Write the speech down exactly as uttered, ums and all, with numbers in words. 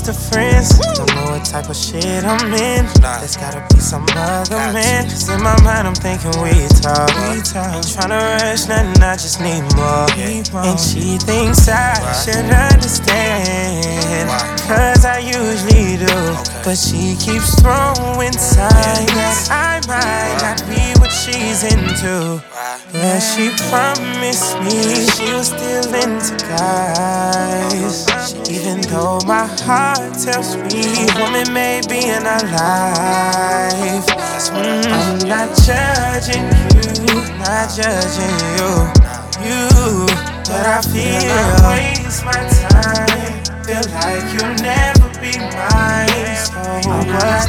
the friends. Don't know what type of shit I'm in. There's gotta be some other man. Cause in my mind I'm thinking we talk. We talk. Ain't tryna rush nothing, I just need more. And she thinks I should understand, cause I usually do. But she keeps throwing signs that I might not be what she's into. But she promised me she was still into guys. Even though my heart tells me woman may be in our life. mm, I'm not judging you, not judging you, you. But I feel I waste my time. Feel like you'll never be mine. So what's